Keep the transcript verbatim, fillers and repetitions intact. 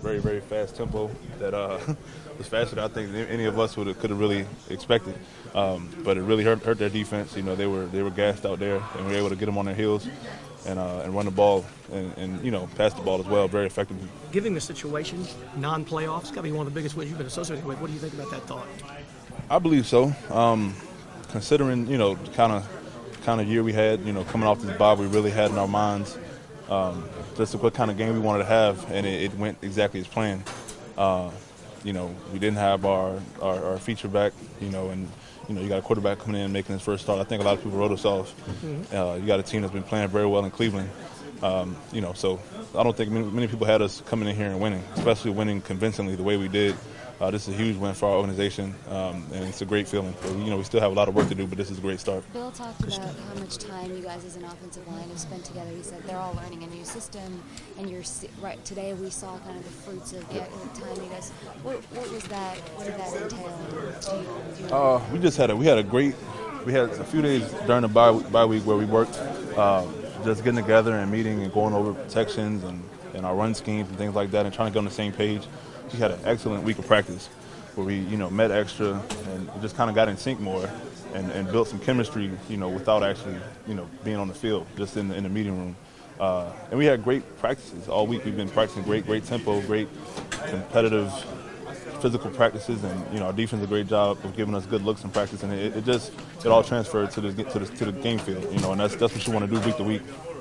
very, very fast tempo that uh, was faster than I think any of us would have could have really expected. Um, but it really hurt, hurt their defense. You know, they were they were gassed out there, and we were able to get them on their heels and uh, and run the ball and, and you know pass the ball as well very effectively. Given the situation, non-playoffs, got to be one of the biggest wins you've been associated with. What do you think about that thought? I believe so. Um, considering you know the kind of kind of year we had, you know, coming off this bye, we really had in our minds um, just what kind of game we wanted to have, and it, it went exactly as planned. Uh, you know, we didn't have our, our, our feature back, you know, and you know, you got a quarterback coming in and making his first start. I think a lot of people wrote us off. Mm-hmm. Uh, you got a team that's been playing very well in Cleveland. Um, you know, so I don't think many, many people had us coming in here and winning, especially winning convincingly the way we did. Uh, this is a huge win for our organization, um, and it's a great feeling. But, you know, we still have a lot of work to do, but this is a great start. Bill talked about how much time you guys as an offensive line have spent together. He said they're all learning a new system, and you're right today. We saw kind of the fruits of the time you guys. What, what was that? What did that entail? Do you, do you uh, we just had a we had a great. We had a few days during the bye, bye week where we worked, uh, just getting together and meeting and going over protections and, and our run schemes and things like that, and trying to get on the same page. We had an excellent week of practice where we, you know, met extra and just kind of got in sync more and, and built some chemistry, you know, without actually, you know, being on the field, just in the, in the meeting room. Uh, and we had great practices all week. We've been practicing great, great tempo, great competitive physical practices, and you know, our defense did a great job of giving us good looks in practice, and it, it just it all transferred to the to the to the game field, you know, and that's that's what you want to do week to week.